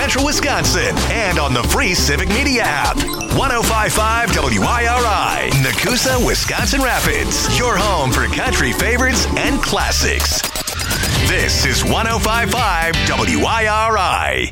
Central Wisconsin and on the free Civic Media app. 105.5 WIRI, Nakusa, Wisconsin Rapids. Your home for country favorites and classics. This is 105.5 WIRI.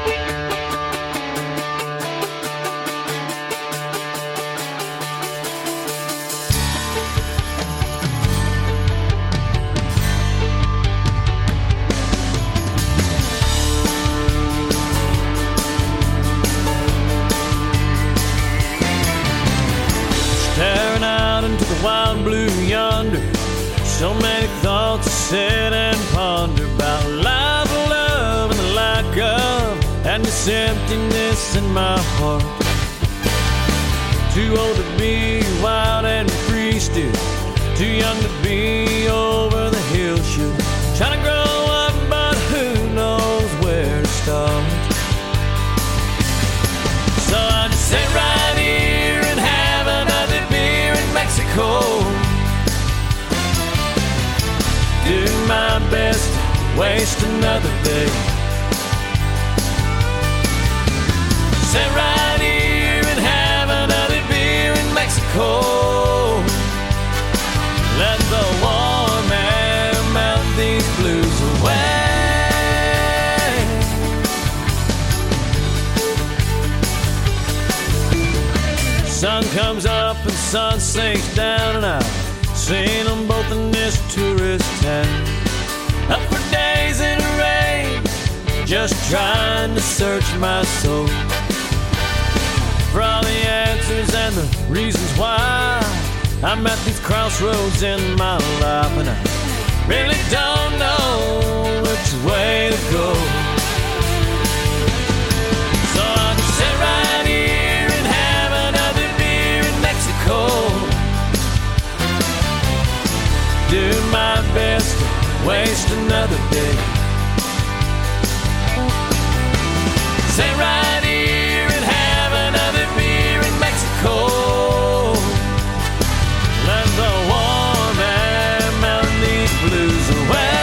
Staring out into the wild blue yonder, so many thoughts to sit and ponder about life, love, and the lack of, and this emptiness in my heart. Too old to be wild and free still, too young to be over the hill should. Trying to grow up, but who knows where to start. So I just sit right here and have another beer in Mexico. Do my best to waste another day. Sit right here and have another beer in Mexico. Let the warm air melt these blues away. Sun comes up and sun sinks down, and I've seen them both in this tourist town. Up for days in the rain, just trying to search my soul for all the answers and the reasons why I'm at these crossroads in my life, and I really don't know which way to go. So I'll just sit right here and have another beer in Mexico. Do my best to waste another day. Sit right here and have another beer in Mexico. Let the warm air melt these blues away.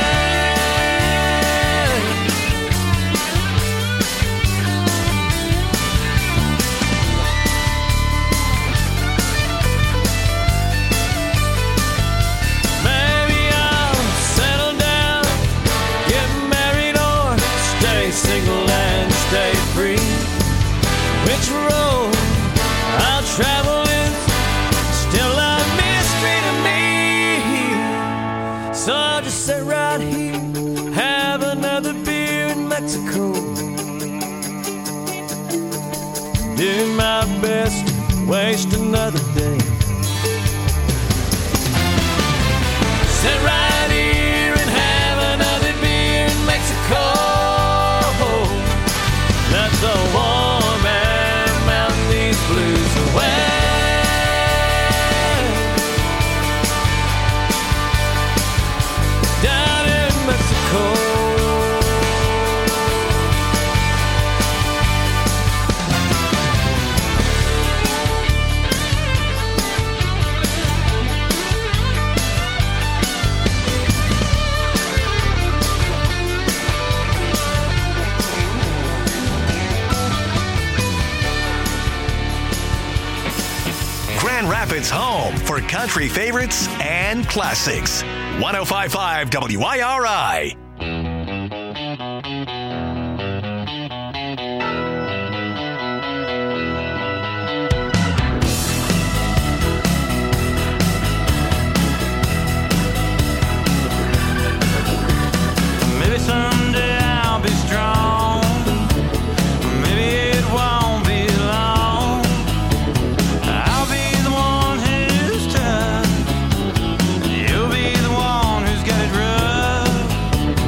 Maybe I'll settle down, get married, or stay single and stay free. Which road I'll travel is still a mystery to me. So I'll just sit right here, have another beer in Mexico. Do my best to waste another day. Sit right here and have another beer in Mexico. Let the warm air melt these blues away. Down in Mexico. Grand Rapids' home for country favorites and classics. 105.5 WIRI. Maybe someday I'll be strong. Maybe it won't be long. I'll be the one who's tough. You'll be the one who's got it rough.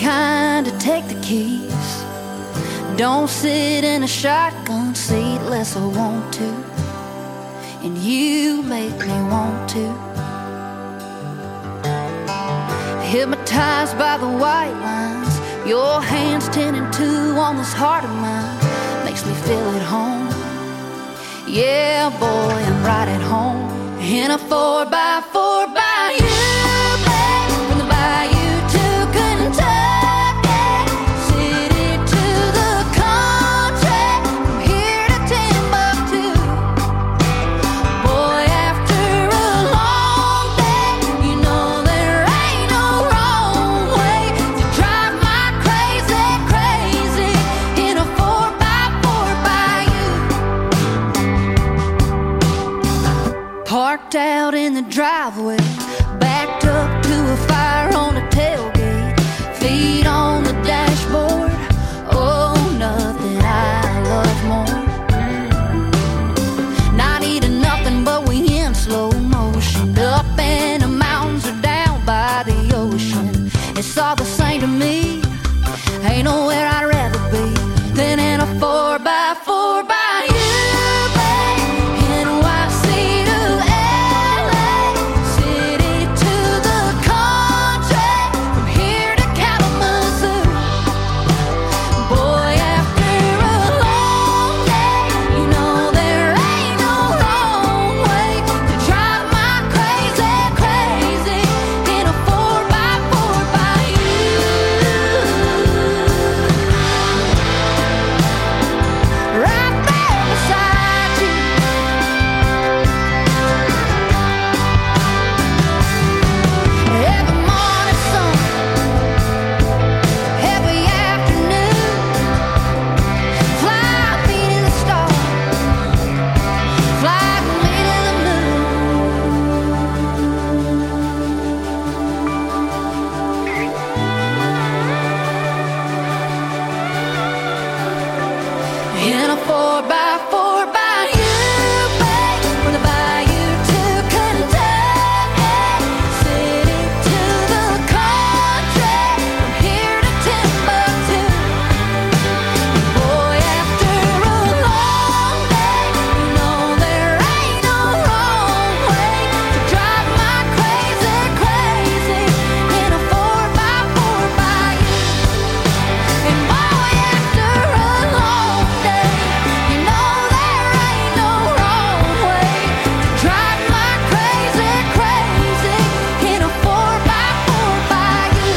kind to take the keys. Don't sit in a shotgun seat unless I want to, and you make me want to. Hypnotized by the white lines, your hands 10 and 2 on this heart of mine makes me feel at home. Yeah, boy, I'm right at home in a 4x4 by you, babe, from the bayou to Kentucky, city to the country, from here to Timbuktu. Boy, after a long day, you know there ain't no wrong way to drive my crazy, crazy in a 4x4 by you. Parked out in the driveway, backed up to a fire on the tailgate, feet on the dashboard. Oh, nothing I love more. Not eating nothing, but we in slow motion, up in the mountains or down by the ocean. It's all the same to me. Ain't nowhere I'd rather be than in a 4x4 by you. In a 4x4 by you, babe, from the bayou to Kentucky, city to the country, from here to Timbuktu. Boy, after a long day, you know there ain't no wrong way to drive my crazy, crazy in a 4x4 by you. And boy, after a long day, you know there ain't no wrong way to drive my crazy, crazy in a 4x4 by you.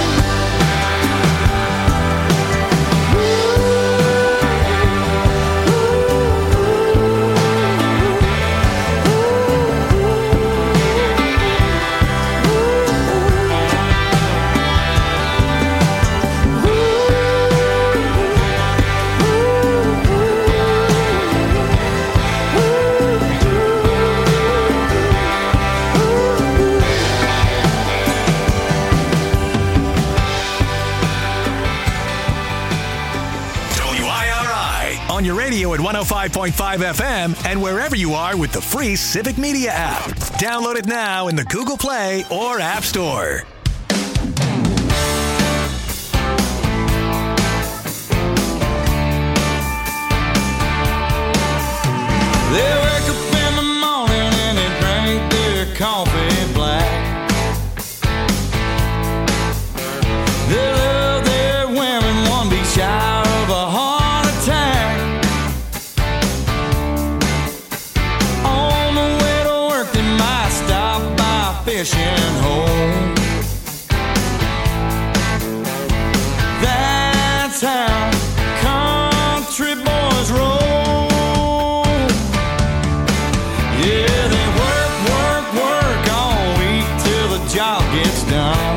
WIRI on your radio at 105.5 FM and wherever you are with the free Civic Media app. Download it now in the Google Play or App Store. They wake up in the morning and they drink their coffee black. They love their women, one be shy of a heart attack. On the way to work they might stop by a fishing hole. That's how country boys roll. Yeah, they work, work, work all week till the job gets done.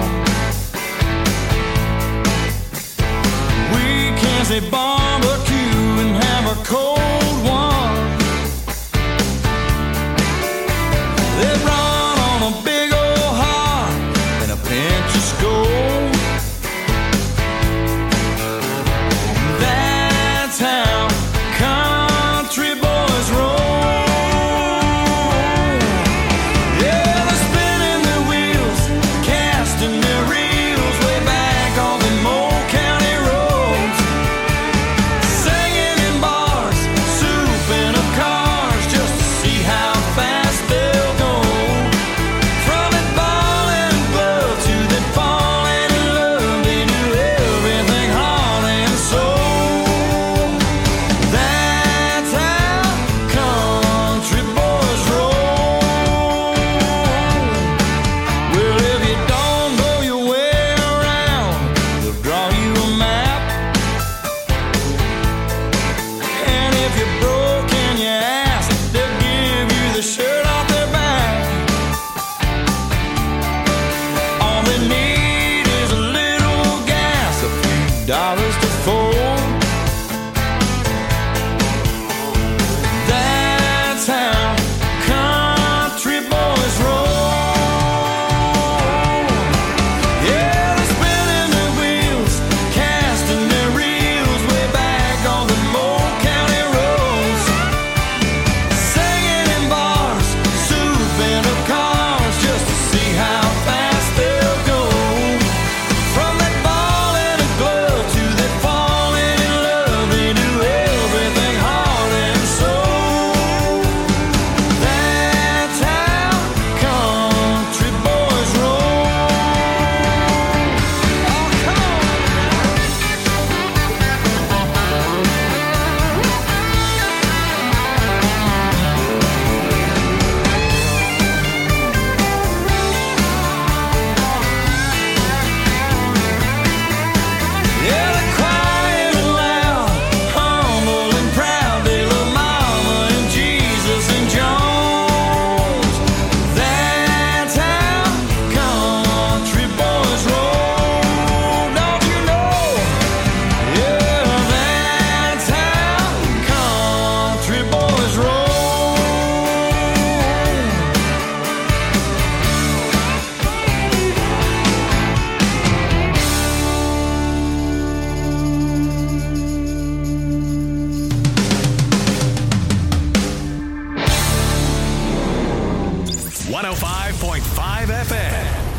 Weekends they barbecue and have a cold one. They run on a big old heart and a pinch of Skoal. That's how country boys roll. Yeah, they're spinning their wheels, casting their reels way back on the old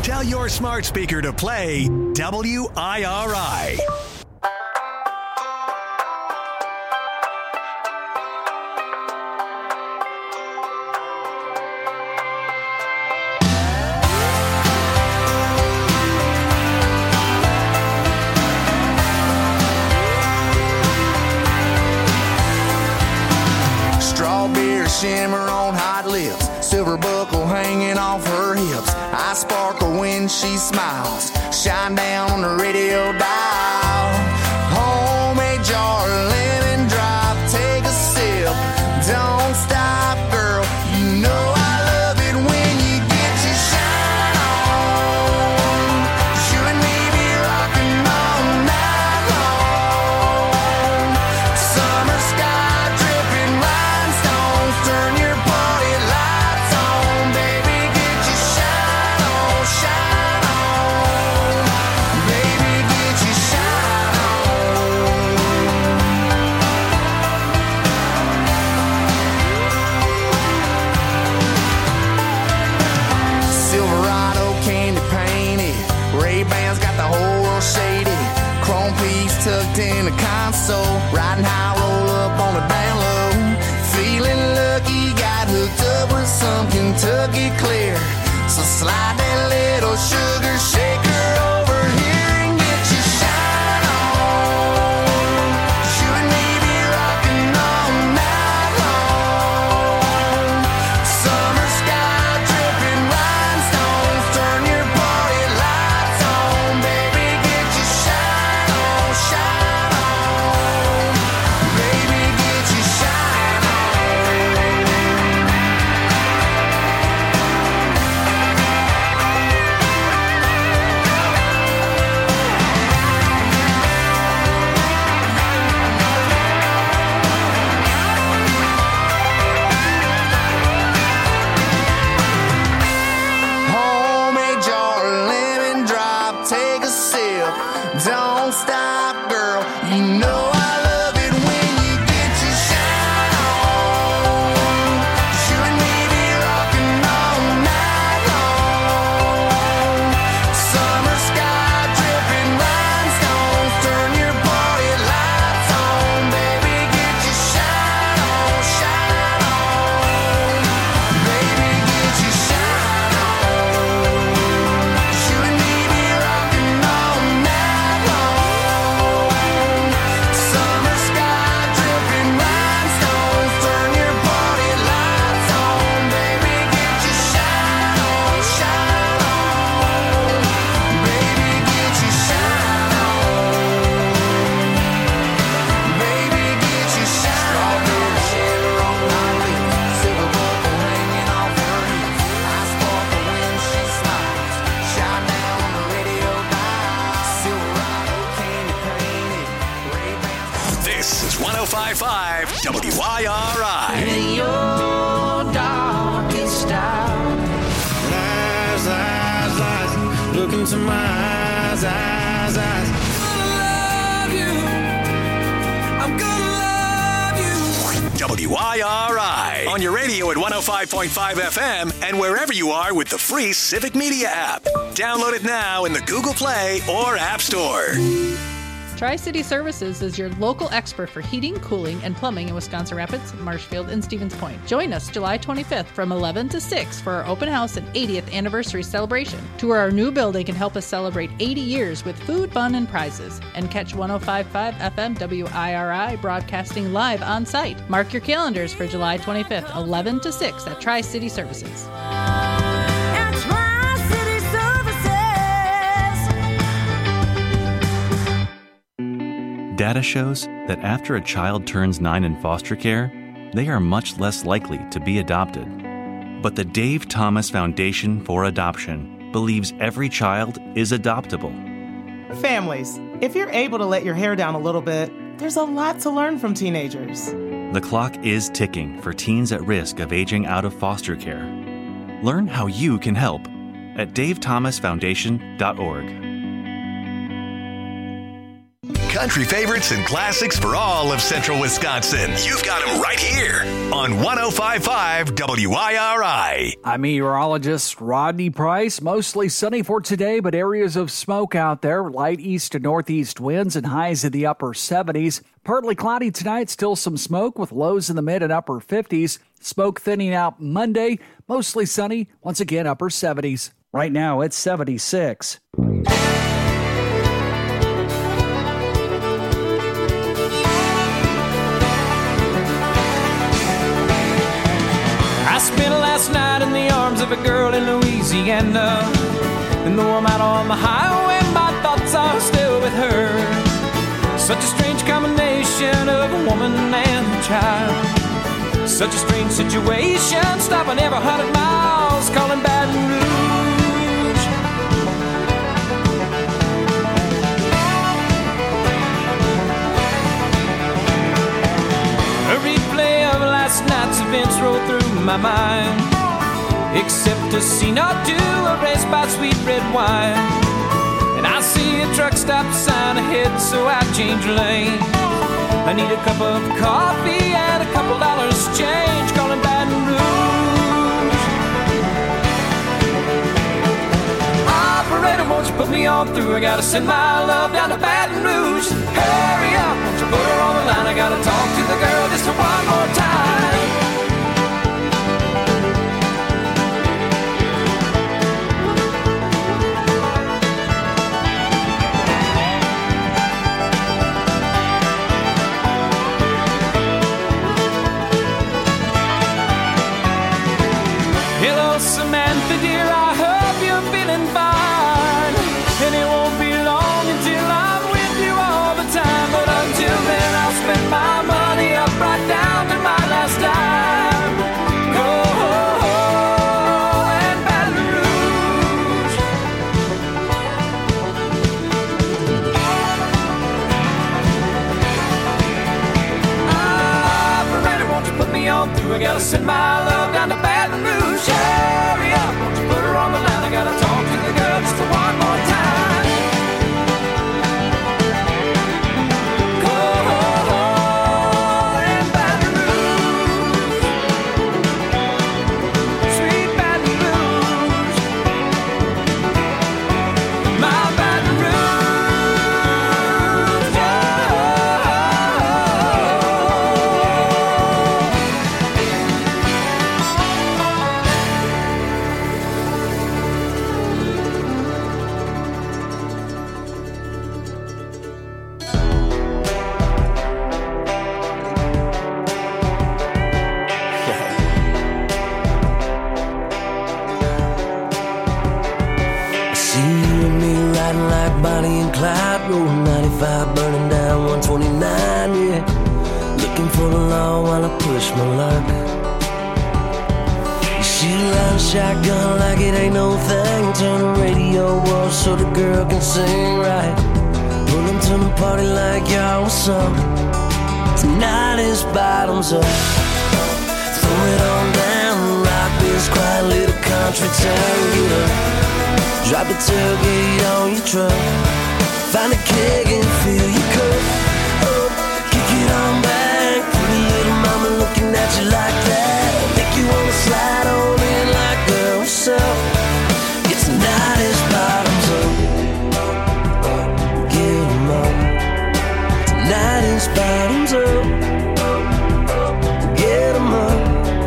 Tell your smart speaker to play WIRI. Strawberry shimmer on hot lips, silver buckle hanging off her hips. I sparkle when she smiles, shine down on the radio dial. Homemade jar, lemon drop, take a sip. Don't stop, girl, you know I love it when you get your shine on. You and me be rocking all night long. Summer sky dripping rhinestones, turn your party lights on. Baby, get your shine on, shine on. Baby, get your shine on. Silverado candy painted, Ray-Bans got the whole world shaded. Chrome piece tucked in the console, riding high, roll up on the down low. Feeling lucky, got hooked up with some Kentucky clear. So slide that little sugar shaker over here and get your shine on. You and me be rocking all night long. Summer sky dripping rhinestones, turn your party lights on. Baby, get your shine on, shine on. Baby, get your shine on. Homemade jar, lemon drop, take a sip. Don't stop, girl. You know I love it when you get your shine on. You and me be rocking all night long. Summer sky dripping rhinestones, turn your party lights on. Baby, get your shine on, shine on. Baby, get your shine on. You and me be rocking all night long. Summer sky dripping rhinestones, turn your party lights on. Baby, get your shine on, shine on. Baby, get your shine on. Baby, get your shine on. Strawberry shimmer on my lips, silver buckle hanging off her hips. I sparkle when she smiles, shine down on the radio dial. Silverado candy painted, Ray-Bans. This is 105.5 WIRI. In your darkest hour. Lies, lies, lies. Look into my eyes, eyes, eyes. I'm gonna love you. WIRI. On your radio at 105.5 FM and wherever you are with the free Civic Media app. Download it now in the Google Play or App Store. Tri-City Services is your local expert for heating, cooling, and plumbing in Wisconsin Rapids, Marshfield, and Stevens Point. Join us July 25th from 11 to 6 for our open house and 80th anniversary celebration. Tour our new building and help us celebrate 80 years with food, fun, and prizes. And catch 105.5 FM WIRI broadcasting live on site. Mark your calendars for July 25th, 11 to 6 at Tri-City Services. Data shows that after a child turns 9 in foster care, they are much less likely to be adopted. But the Dave Thomas Foundation for Adoption believes every child is adoptable. Families, if you're able to let your hair down a little bit, there's a lot to learn from teenagers. The clock is ticking for teens at risk of aging out of foster care. Learn how you can help at davethomasfoundation.org. Country favorites and classics for all of central Wisconsin. You've got them right here on 105.5 WIRI. I'm meteorologist Rodney Price. Mostly sunny for today, but areas of smoke out there. Light east to northeast winds and highs in the upper 70s. Partly cloudy tonight, still some smoke with lows in the mid and upper 50s. Smoke thinning out Monday. Mostly sunny, once again upper 70s. Right now it's 76. I spent last night in the arms of a girl in Louisiana. And though I'm out on the highway, my thoughts are still with her. Such a strange combination of a woman and a child. Such a strange situation, stopping every 100 miles, calling Baton Rouge. A replay of last night's events rolled through my mind, except a scene or two erased by sweet red wine. And I see a truck stop sign ahead, so I change lane. I need a cup of coffee and a couple dollars change, calling Baton Rouge. Operator, won't you put me on through? I gotta send my love down to Baton Rouge. Hurry up, won't you put her on the line? I gotta talk to the girl just one more time. Samantha, dear, I hope you're feeling fine. And it won't be long until I'm with you all the time. But until then, I'll spend my money up right down to my last dime. Oh, and Baton Rouge. Operator, won't you put me on through? I gotta send my love down to Baton Rouge. Hurry up, won't you put her on the line? I gotta talk to the girl just one more time. Go and Baton Rouge, sweet Baton Rouge, my Baton Rouge, See you and me riding like Bonnie and Clyde, rolling 95, burning down 129, yeah. Looking for the law while I push my luck. You shoot around shotgun like it ain't no thing. Turn the radio off so the girl can sing right. Pulling to the party like y'all was up. Tonight is bottoms up. Throw it on down, rock this quiet little country town. Get up. Drop the tailgate on your truck. Find a keg and fill your cup. Oh, kick it on back. Pretty little mama looking at you like that. Make you wanna slide on in like, girl, what's up? It's tonight is bottoms up. Get 'em up. Tonight is bottoms up. Get 'em up.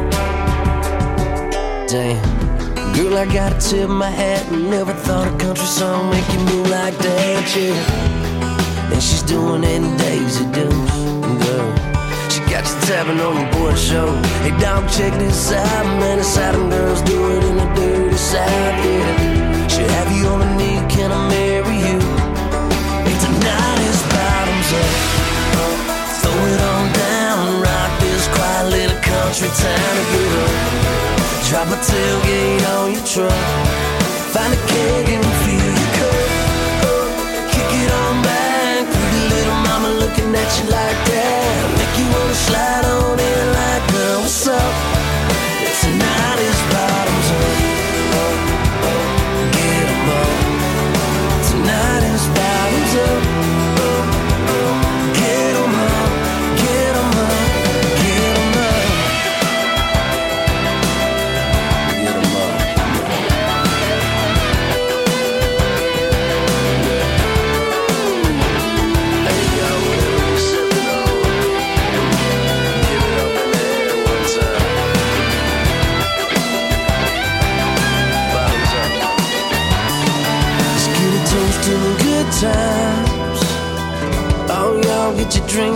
Damn. Girl, I gotta tip my hat and never thought a country song make you move like that, yeah. And she's doing it in Daisy Dukes, girl. She got you tapping on the board show. Hey, dog, check this out, man. It's how them girls do it in the dirty South, yeah. She'll have you on the knee, can I marry you? Hey, tonight is bottoms up. Throw it on down, rock this quiet little country town to get up. Drop a tailgate on your truck. Find a keg and fill your cup. Kick it on back. Pretty little mama looking at you like that. Make you wanna slide on in like, girl, what's up? Tonight is bottoms up. Get 'em up. Tonight is bottoms up. Get 'em up. Get 'em up. Get 'em up.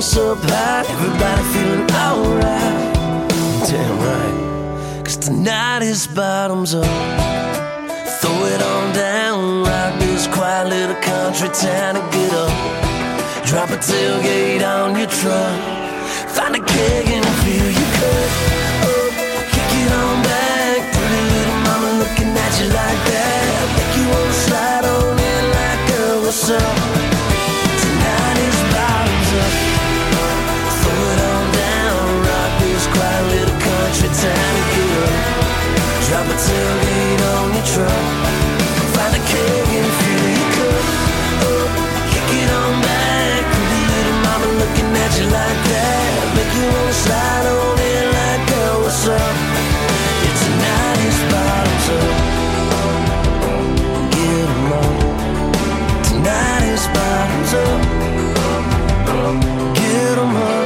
us up high, everybody feeling alright. Damn right, 'cause tonight is bottoms up. Throw it on down, rock this quiet little country town and get up. Drop a tailgate on your truck, find a keg and fill your cup up. Kick it on back, pretty little mama looking at you like that. Make you wanna slide on in like, girl, what's up? Tonight is bottoms up. Throw it on down, rock this quiet little country town and get up. Drop a tailgate on your truck, find a keg and fill your cup up. Kick it on back, pretty little mama looking at you like that. Make you wanna slide on in like, girl, what's up? Yeah, tonight is bottoms up. Get 'em up. Tonight is bottoms up. Get 'em up.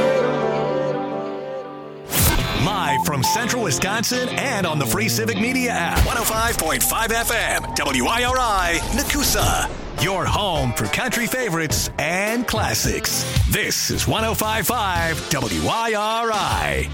Live from Central Wisconsin and on the free Civic Media app. 105.5 FM, WIRI, Nakusa. Your home for country favorites and classics. This is 105.5 WIRI.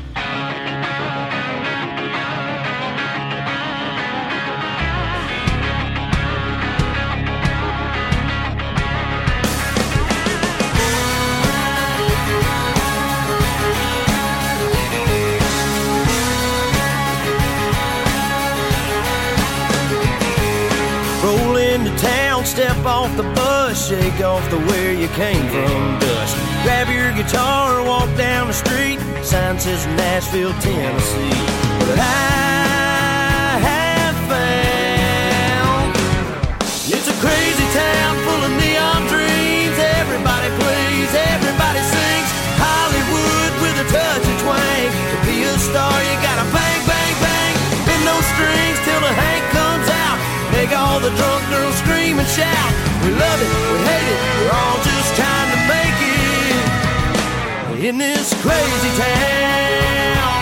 Roll into town, step off the bus, shake off the where you came from dust. Grab your guitar, walk down the street, sign says Nashville, Tennessee. But I have found it's a crazy town full of neon dreams. Everybody plays, everybody sings. Hollywood with a touch of twang. To be a star, you gotta bang, bang, bang. Bend those strings till the Hank comes out. Make all the drunk girls scream and shout. We love it, we hate it, we're all just trying to make it in this crazy town.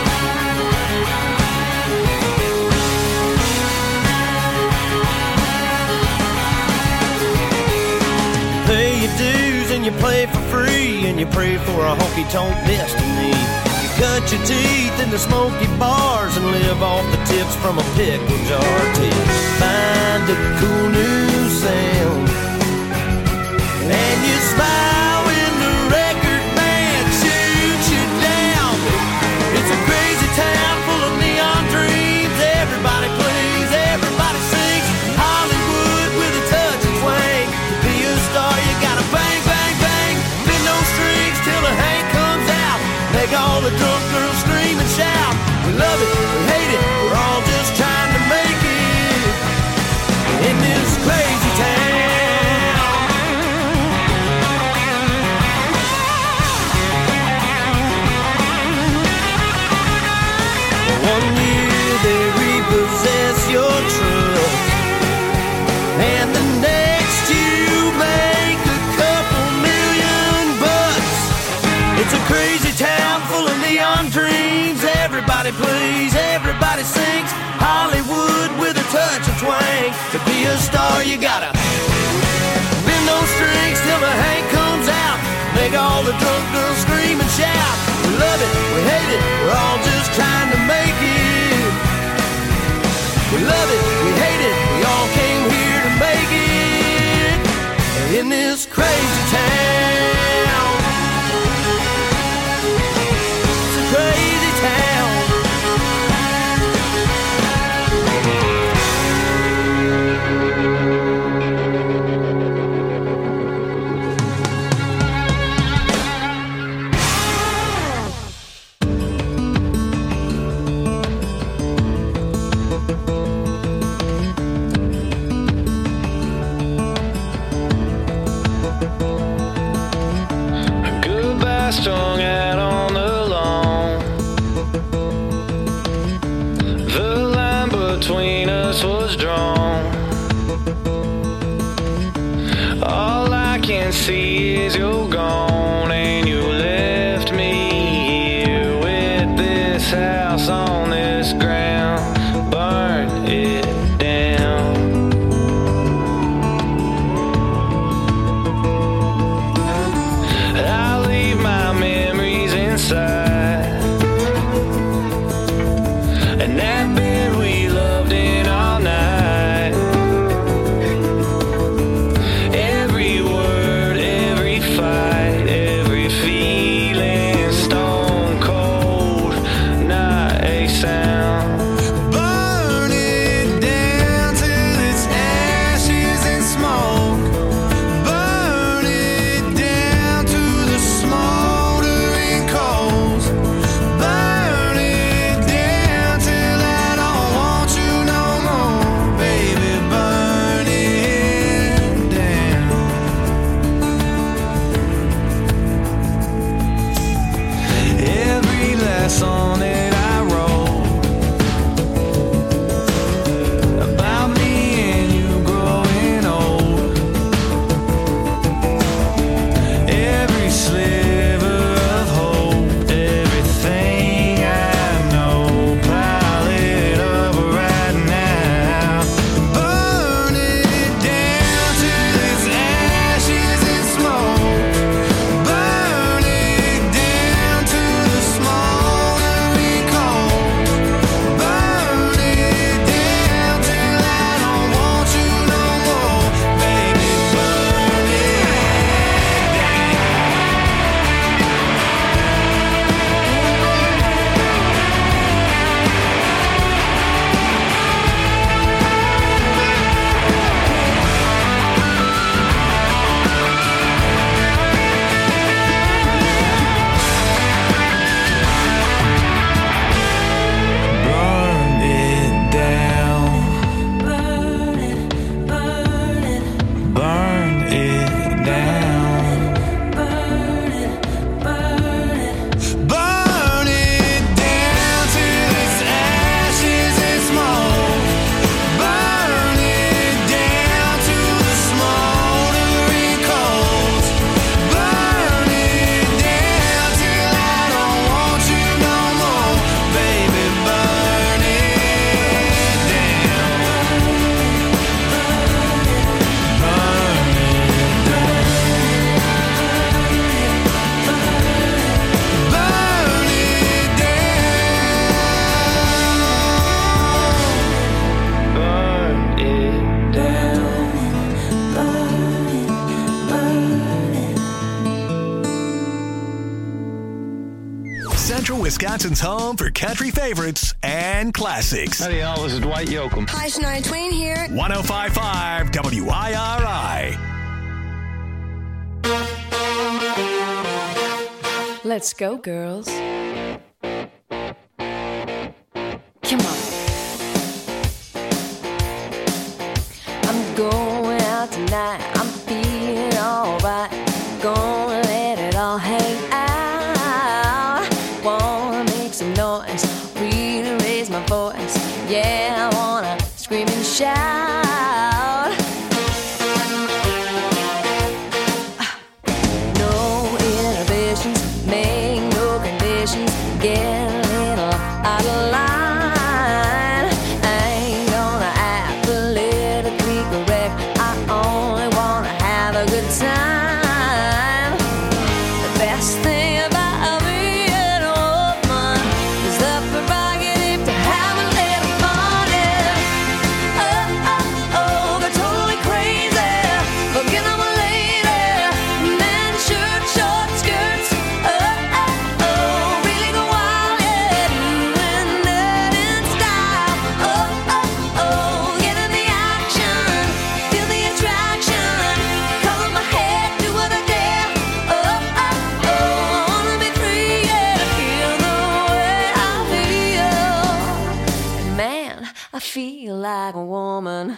Pay your dues and you play for free, and you pray for a honky-tonk destiny. You cut your teeth in the smoky bars and live off the tips from a pickle jar till find a cool new sound. And you smile when the record band shoots you down. It's a crazy town full of neon dreams. Everybody plays, everybody sings. Hollywood with a touch of twang. To be a star, you gotta bang, bang, bang. Bend those strings till the Hank comes out. Make all the drunk girls scream and shout. We love it, we hate it, we're all just trying to make it in this crazy town. One year they repossess your truck, and the next you make a couple $1,000,000. It's a crazy town full of neon dreams. Everybody plays, everybody sings. Hollywood with a touch of twang. To be a star, you gotta bend those strings till the Hank comes out. Make all the drunk girls scream and shout. We love it, we hate it, we're all just trying to make it. We love it, we hate it, we all came here to make it in this crazy town. It's a crazy town. Strung out on the lawn. The line between us was drawn. All I can see is you're gone, and you left me here with this house on this ground. Burn it down. I leave my Wisconsin's home for country favorites and classics. Howdy, y'all. This is Dwight Yoakam. Hi, Shania Twain here. 105.5 WIRI. Let's go, girls. Come on. I'm going out tonight. I'm feeling alright. Gonna let it all hang out. Wanna make some noise, really raise my voice. Yeah, I wanna scream and shout. No inhibitions, make no conditions. Get a little out of line. I ain't gonna act politically correct. I only wanna have a good time. The best thing about being a woman is the prerogative to have a little fun. Yeah. Oh, oh, oh, they're totally crazy. Forget I'm a lady. Men, shirt, short skirts. Oh, oh, oh, really go wild. Yeah, doing that in style. Oh, oh, oh, get in the action. Feel the attraction. Color my head, do what I dare. Oh, oh, oh, I wanna be free, yeah, feel the way I feel. And man, I feel like a woman.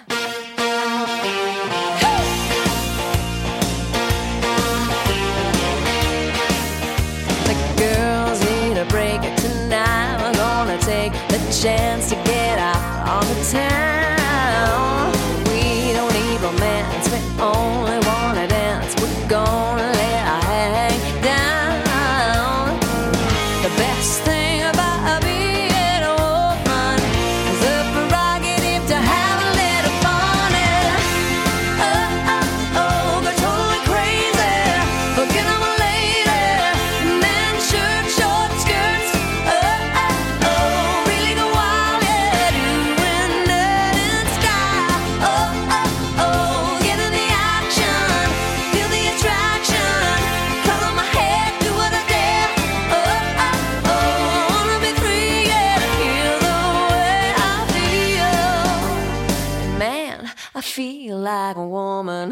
The girls need a break tonight. We're gonna take the chance to get out on the town. We don't need romance, we only wanna dance. We're gonna let our hang down. The best thing about being a woman is the prerogative to have a little fun. Yeah. Oh, oh, oh, they're totally crazy. Forget I'm a lady. Men, shirt, short skirts. Oh, oh, oh, really go wild. Yeah, doing that in style. Oh, oh, oh, get in the action. Feel the attraction. Color my head, do what I dare. Oh, oh, oh, I wanna be free, yeah, to feel the way I feel. Man, I feel like a woman.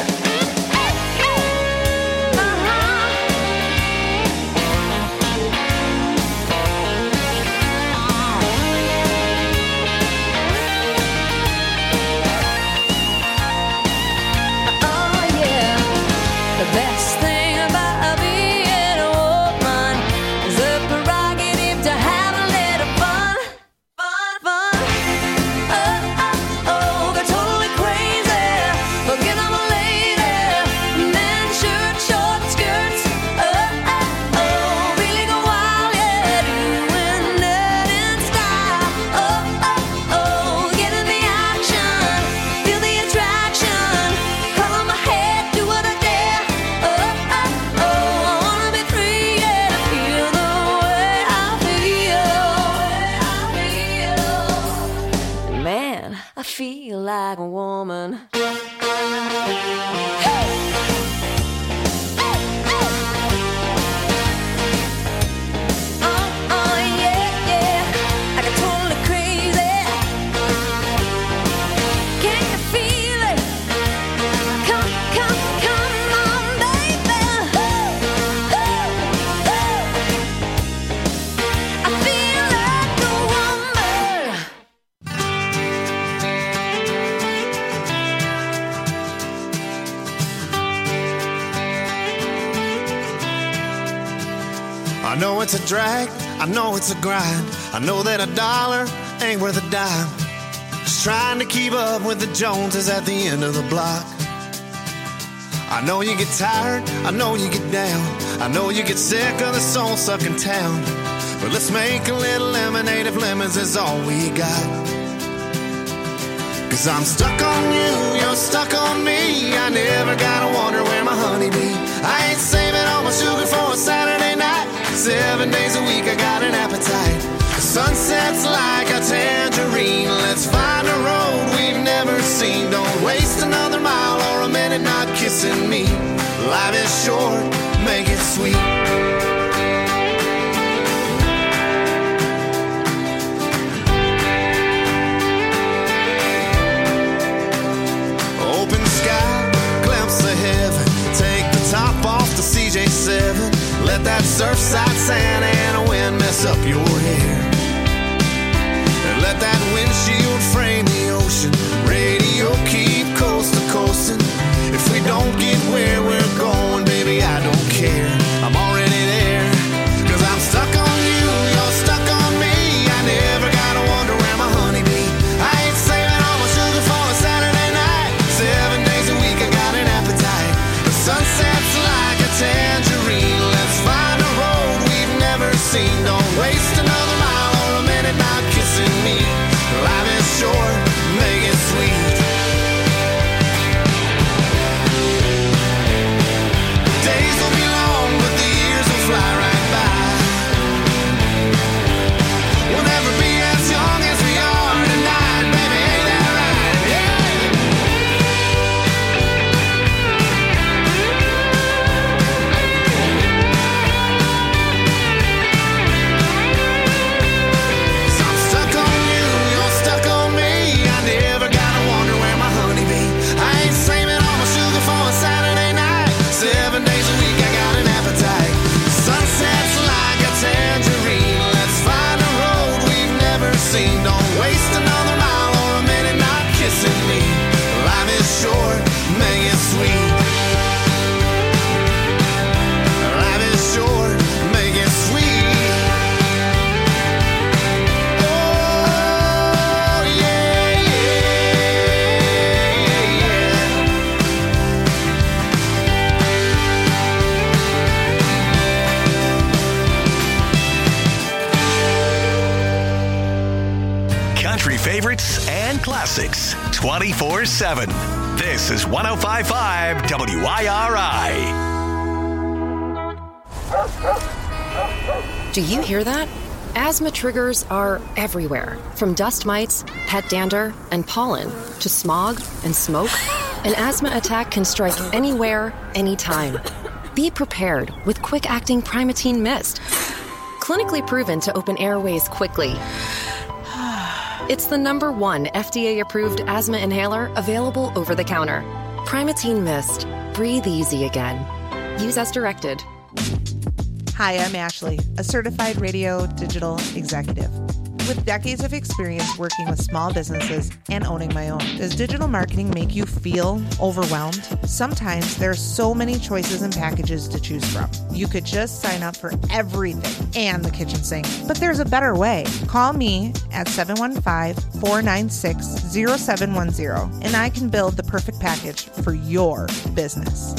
Oh yeah, the best thing about being a woman is the prerogative to have a little fun, fun, fun. Oh, oh, oh, they're totally crazy. Forget I'm a lady. Men, shirt, short skirts. Oh, oh, oh, really go wild, yeah, doing that in style. Oh, oh, oh, get in the action. Feel the attraction. Color my head, do what I dare. Oh, oh, oh, I wanna be free, yeah, to feel the way I feel. Man, I feel like a woman. Oh, oh, yeah, yeah, I got totally crazy. Can you feel it? Come, come, come on, baby. I feel like a woman. I know it's a drag, I know it's a grind. I know that a dollar ain't worth a dime. Just trying to keep up with the Joneses at the end of the block. I know you get tired, I know you get down. I know you get sick of the soul-sucking town. But let's make a little lemonade if lemons is all we got. Cause I'm stuck on you, you're stuck on me. I never gotta wonder where my honey be. I ain't saving all my sugar for a Saturday night. 7 days a week I got an appetite. The sunset's like a tangerine. Let's find a road we've never seen. Don't waste another mile or a minute not kissing me. Life is short, make it sweet. scene. Don't waste another mile or a minute not kissing me. Life is short, make it sweet. Life is short, make it sweet. Oh, yeah, yeah, yeah. Country favorites and classics 24/7. This is 105.5 WIRI. Do you hear that? Asthma triggers are everywhere, from dust mites, pet dander, and pollen, to smog and smoke. An asthma attack can strike anywhere, anytime. Be prepared with quick-acting Primatene Mist. Clinically proven to open airways quickly. It's the #1 FDA-approved asthma inhaler available over the counter. Primatene Mist. Breathe easy again. Use as directed. Hi, I'm Ashley, a certified radio digital executive. With decades of experience working with small businesses and owning my own, does digital marketing make you feel overwhelmed? Sometimes there are so many choices and packages to choose from. You could just sign up for everything and the kitchen sink. But there's a better way. Call me at 715-496-0710 and I can build the perfect package for your business.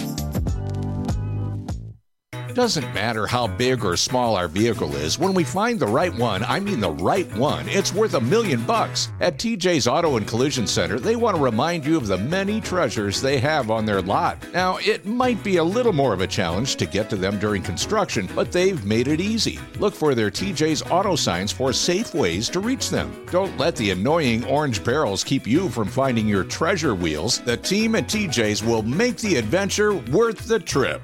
It doesn't matter how big or small our vehicle is. When we find the right one, I mean the right one, it's worth $1 million. At TJ's Auto and Collision Center, they want to remind you of the many treasures they have on their lot. Now, it might be a little more of a challenge to get to them during construction, but they've made it easy. Look for their TJ's Auto signs for safe ways to reach them. Don't let the annoying orange barrels keep you from finding your treasure wheels. The team at TJ's will make the adventure worth the trip.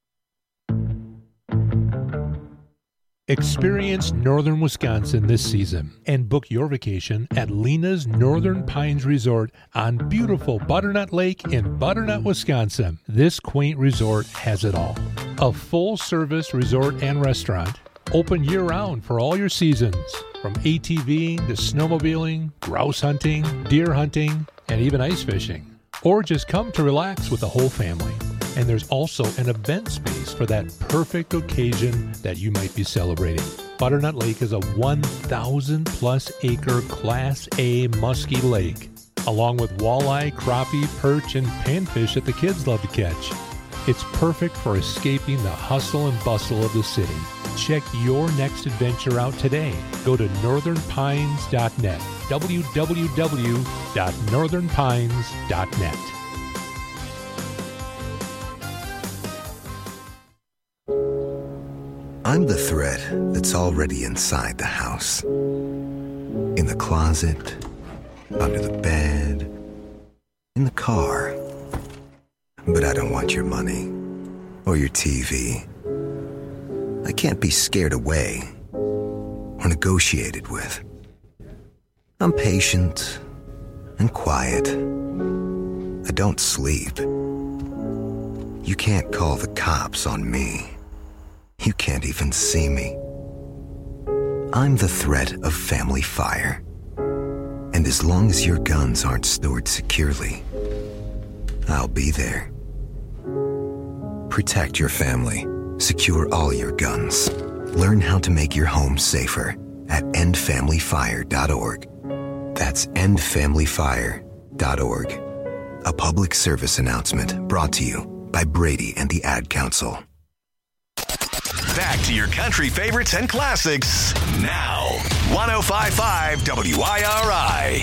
Experience northern Wisconsin this season and book your vacation at Lena's Northern Pines Resort on beautiful Butternut Lake in Butternut, Wisconsin. This quaint resort has it all. A full-service resort and restaurant, open year-round for all your seasons, from ATVing to snowmobiling, grouse hunting, deer hunting, and even ice fishing. Or just come to relax with the whole family. And there's also an event space for that perfect occasion that you might be celebrating. Butternut Lake is a 1,000-plus acre Class A musky lake, along with walleye, crappie, perch, and panfish that the kids love to catch. It's perfect for escaping the hustle and bustle of the city. Check your next adventure out today. Go to northernpines.net, www.northernpines.net. I'm the thread that's already inside the house. In the closet, under the bed, in the car. But I don't want your money or your TV. I can't be scared away or negotiated with. I'm patient and quiet. I don't sleep. You can't call the cops on me. You can't even see me. I'm the threat of family fire. And as long as your guns aren't stored securely, I'll be there. Protect your family. Secure all your guns. Learn how to make your home safer at endfamilyfire.org. That's endfamilyfire.org. A public service announcement brought to you by Brady and the Ad Council. Back to your country favorites and classics now. 105.5 WIRI.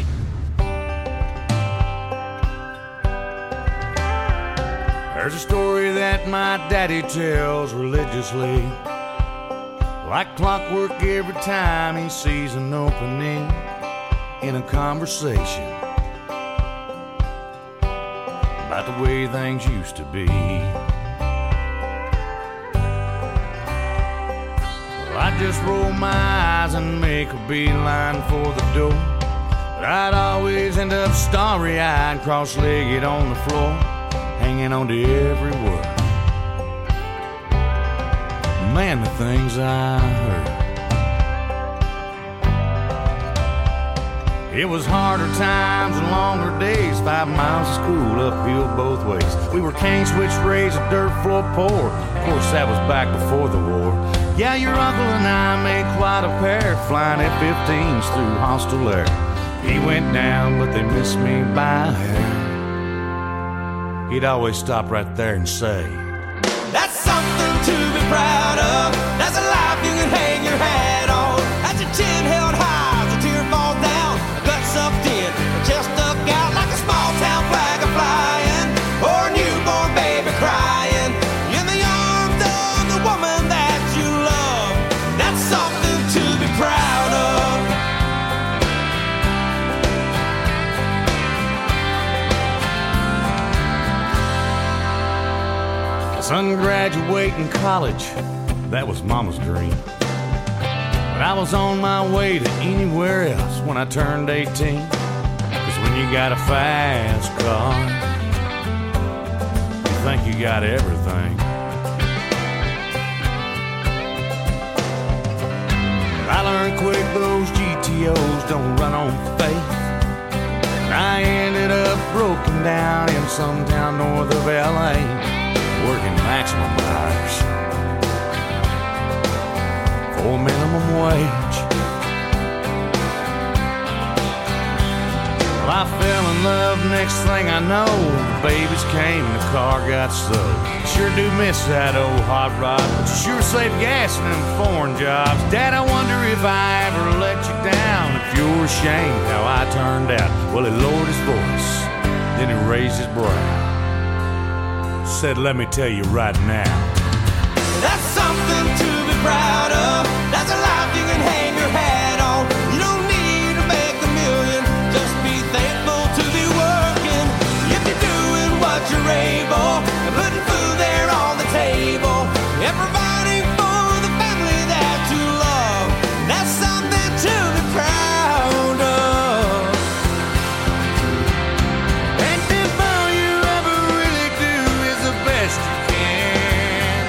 There's a story that my daddy tells religiously, like clockwork every time he sees an opening in a conversation about the way things used to be. I'd just roll my eyes and make a beeline for the door, but I'd always end up starry-eyed, cross-legged on the floor, hanging on to every word. Man, the things I heard. It was harder times and longer days, 5 miles of school uphill both ways. We were cane switch raised, a dirt floor poor. Of course, that was back before the war. Yeah, your uncle and I made quite a pair, flying F-15s through hostile air. He went down, but they missed me by a hair. He'd always stop right there and say, that's something to be proud of. That's a life you can hang your hat on. That's your chin held high as a tear falls down. A gut sucked in, a chest stuck out like a small town flag a flying, or a newborn baby crying in the arms of the woman that you love. That's something to be proud of. Son graduating college, that was Mama's dream. But I was on my way to anywhere else when I turned 18. 'Cause when you got a fast car, you think you got everything. But I learned quick those GTOs don't run on faith. And I ended up broken down in some town north of LA, working maximum hours for minimum wage. Well, I fell in love, next thing I know, babies came and the car got sold. Sure do miss that old hot rod, but you sure save gas in them foreign jobs. Dad, I wonder if I ever let you down, if you're ashamed how I turned out. Well, he lowered his voice, then he raised his brow, said, let me tell you right now, that's something to be proud of. That's a life you can hang your hat on. You don't need to make a million, just be thankful to be working. If you're doing what you're able and putting food there on the table and providing for the family that you love, that's something to be proud of. And if all you ever really do is the best you can,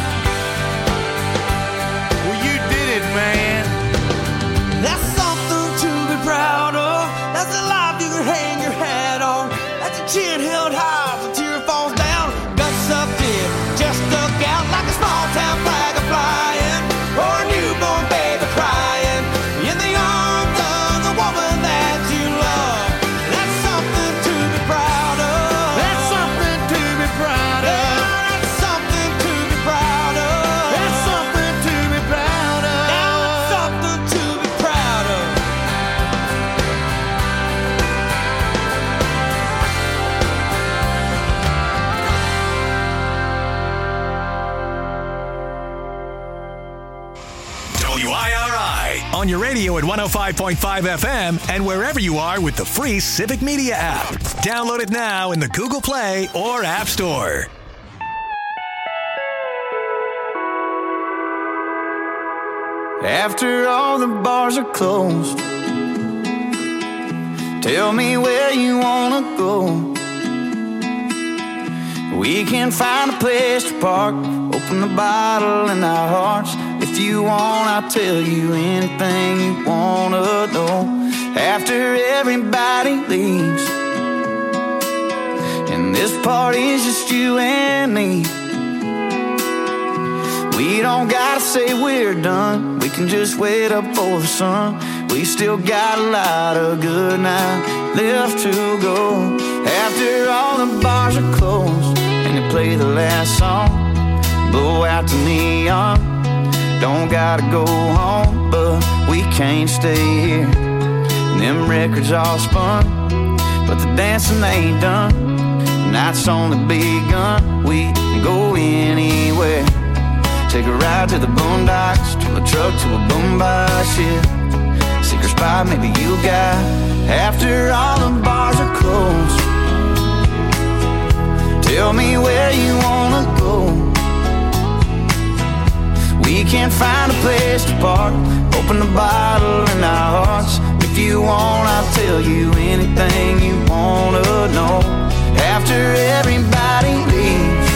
well, you did it, man. That's something to be proud of. That's a life you can hang your hat on. That's a chin held high as a tear falls down. Gut sucked in, just stuck out like a small town flag a flying, or a newborn baby crying in the arms of the woman that you love. That's something to be proud of. That's something to be proud of. Yeah, that's something to be proud of. That's something to be proud of. Now that's something to be proud of. WIRI on your radio at 105.5 FM and wherever you are with the free Civic Media app. Download it now in the Google Play or App Store. After all the bars are closed, tell me where you wanna go. We can find a place to park, open the bottle in our hearts. If you want, I'll tell you anything you wanna know. After everybody leaves, and this party's just you and me, we don't gotta say we're done, we can just wait up for the sun. We still got a lot of good night left to go. After all the bars are closed and they play the last song, blow out the neon. Don't gotta go home, but we can't stay here. And them records all spun, but the dancing ain't done. The night's only begun, we can go anywhere. Take a ride to the boondocks, turn the truck to a boombox, yeah. Secret spot maybe you got. After all the bars are closed, tell me where you wanna go. We can't find a place to park, open the bottle in our hearts. If you want, I'll tell you anything you wanna know. After everybody leaves,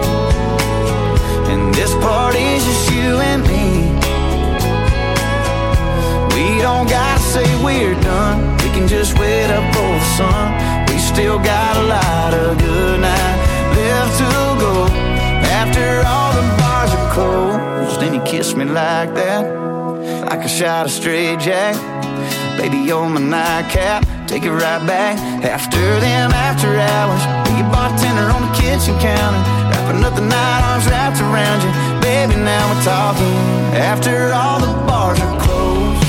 and this party's just you and me, we don't gotta say we're done, We can just wait up for the sun. We still got a lot of good night left to go. After all the bars are closed, and you kiss me like that, like a shot of straight jack. Baby, you're my nightcap, take it right back. After them after hours, be a bartender on the kitchen counter, wrapping up the night, arms wrapped around you. Baby, now we're talking. After all the bars are closed,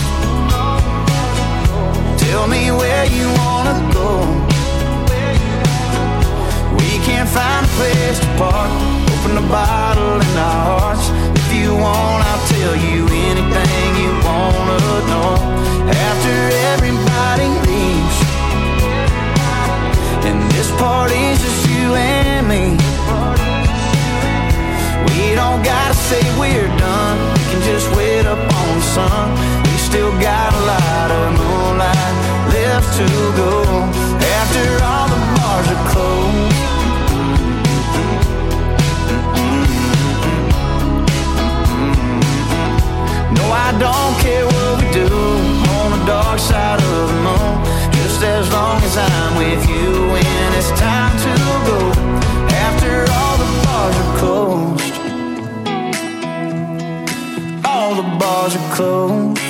tell me where you wanna go. We can't find a place to park, open the bottle in our hearts. If you want, I'll tell you anything you wanna know. After everybody leaves, and this party's just you and me, we don't gotta say we're done. We can just wait up on the sun. We still got a lot of moonlight left to go. After all the bars are closed, no, I don't care what we do on the dark side of the moon, just as long as I'm with you when it's time to go. After all the bars are closed, all the bars are closed.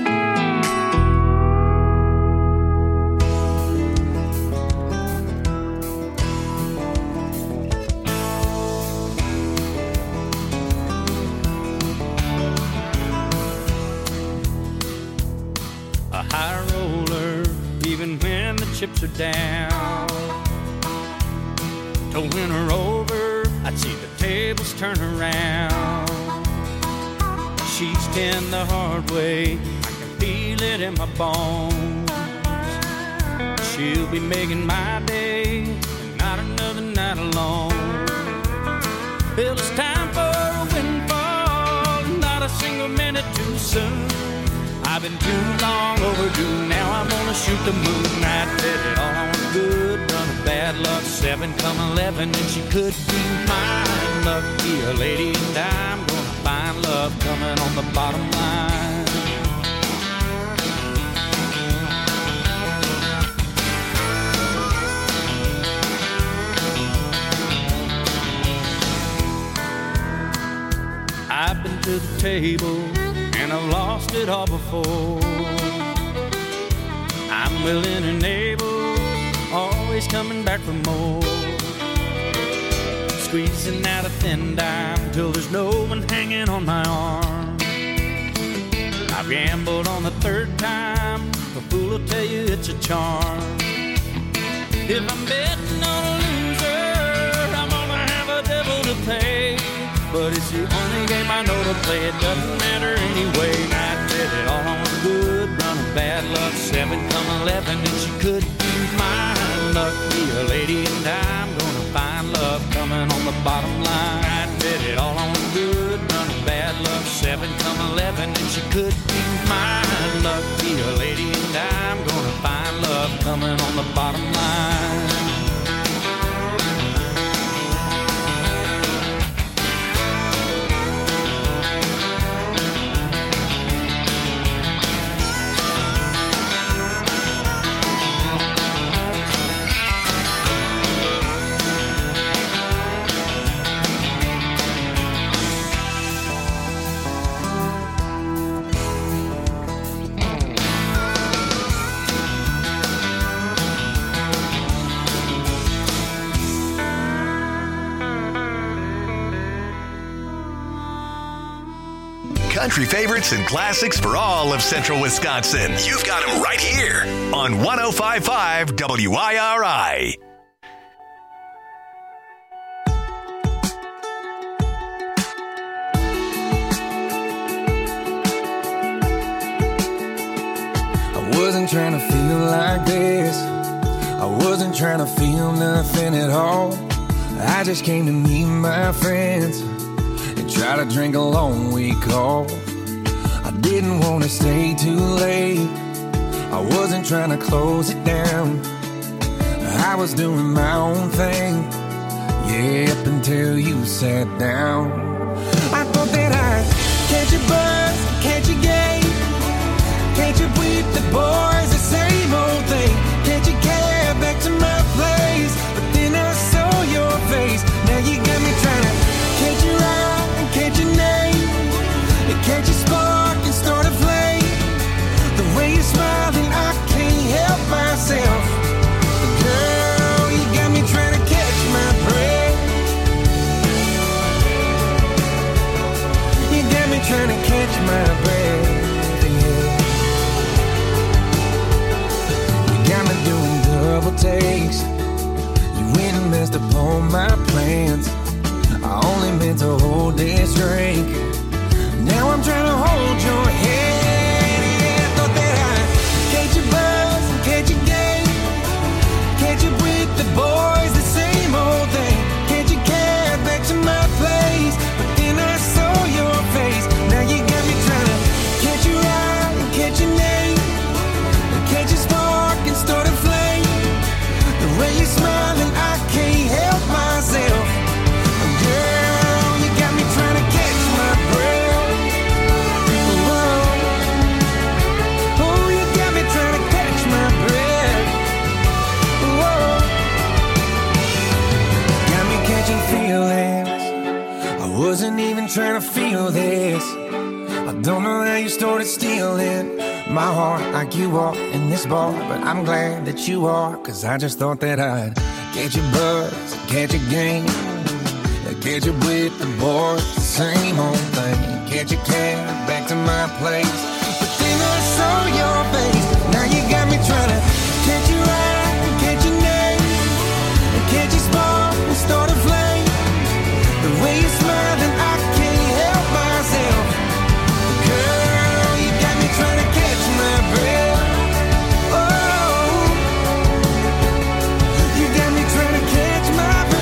Chips are down. To win her over, I'd see the tables turn around. She's 10 the hard way, I can feel it in my bones. She'll be making my day, and not another night alone. Well, it's time for a windfall, not a single minute too soon. I've been too long overdue, now I'm gonna shoot the moon. I did it all on good run of bad luck, 7 come 11, and she could be mine. Lucky a lady, and I'm gonna find love coming on the bottom line. I've been to the table, and I've lost it all before. I'm willing and able, always coming back for more. Squeezing out a thin dime till there's no one hanging on my arm. I've gambled on the third time, a fool will tell you it's a charm. If I'm betting on a loser, I'm gonna have a devil to pay. But it's the only game I know to play, it doesn't matter anyway. I did it all on a good run of bad luck, 7 come 11, and she could be mine. Lucky a lady, and I'm gonna find love coming on the bottom line. I did it all on a good run of bad luck, 7 come 11, and she could be mine. Lucky a lady, and I'm gonna find love coming on the bottom line. Country favorites and classics for all of Central Wisconsin. You've got them right here on 105.5 WIRI. I wasn't trying to feel like this. I wasn't trying to feel nothing at all. I just came to meet my friends and try to drink a long week off. I didn't want to stay too late. I wasn't trying to close it down. I was doing my own thing, yeah, up until you sat down. I thought that I'd catch a buzz, catch a game. Can't you with the boys, the same old way you smile and I can't help myself. Girl, you got me trying to catch my breath. You got me trying to catch my breath. Yeah. You got me doing double takes. You went and messed up all my plans. I only meant to hold this drink. Now I'm trying to hold your hand. Yeah, I thought that I'd catch your buzz and catch your game. Catch up with the boys, the same old thing. Catch your cab back to my place. But then I saw your face. Now you got me trying to catch your eye and catch your name. And catch a spark and start a flame. The way you smile and I can't help myself. Girl, you got me trying to catch my breath. Whoa. Oh, you got me trying to catch my breath. Whoa. Got me catching feelings. I wasn't even trying to feel this. I don't know how you started stealing my heart like you are in this bar. But I'm glad that you are, cause I just thought that I'd catch your buzz, catch your game. Catch up with the boys, the same old thing. Catch your cab back to my place. But then I saw your face. Now you got me trying to catch your eye and catch your name. And catch your spark and start a flame. The way you smile and I can't help myself. Girl, you got me trying to catch my breath. Oh, you got me trying to catch my breath.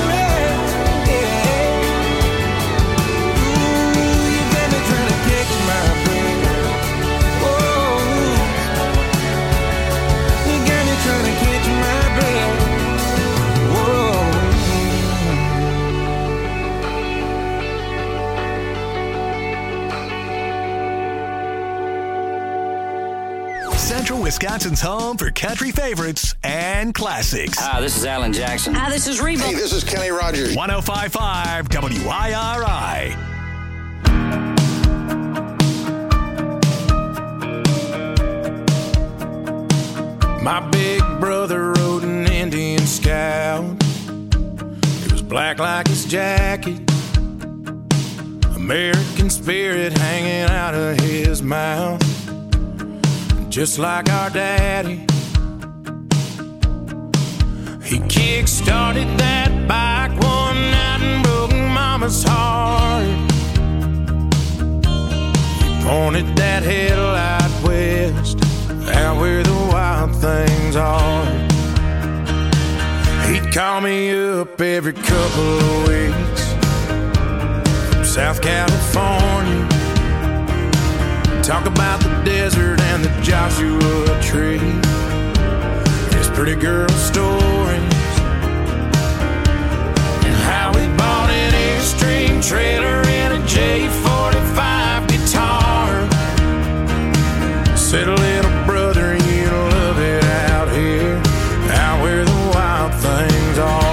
Central Wisconsin's home for country favorites and classics. Hi, this is Alan Jackson. Hi, this is Reba. Hey, this is Kenny Rogers. 105.5 WIRI. My big brother rode an Indian Scout. It was black like his jacket, American spirit hanging out of his mouth. Just like our daddy, he kick-started that bike one night and broke Mama's heart. He pointed that headlight west, out where the wild things are. He'd call me up every couple of weeks from South California, talk about the desert and the Joshua Tree, his pretty girl stories, and how he bought an Airstream trailer and a J45 guitar. Said, little brother, you love it out here, out where the wild things are.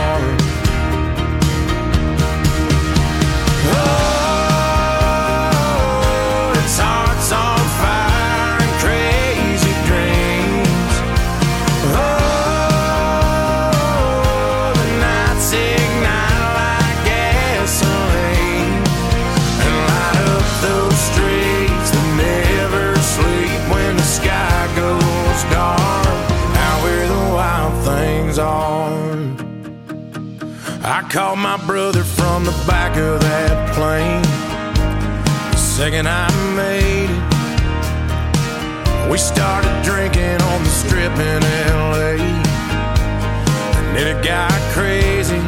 I called my brother from the back of that plane the second I made it. We started drinking on the strip in L.A., and then it got crazy.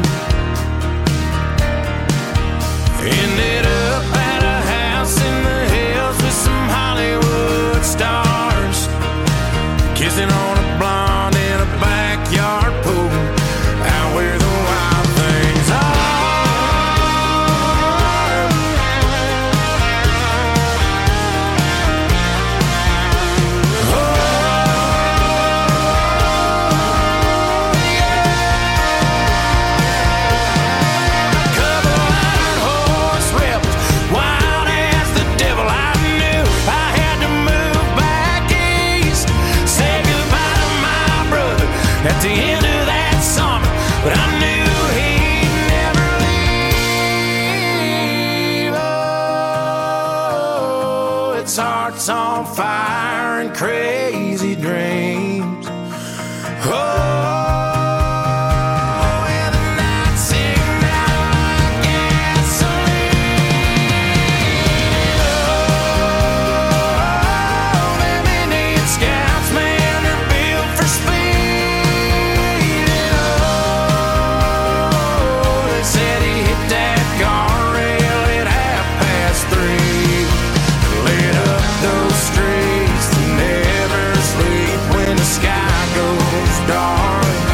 Ended up at a house in the hills with some Hollywood stars, kissing on a blonde in a backyard pool, out where the wild things are. at the end of that summer, but I knew he'd never leave. Oh, its heart's on fire and crazy dreams. Oh, sky goes dark.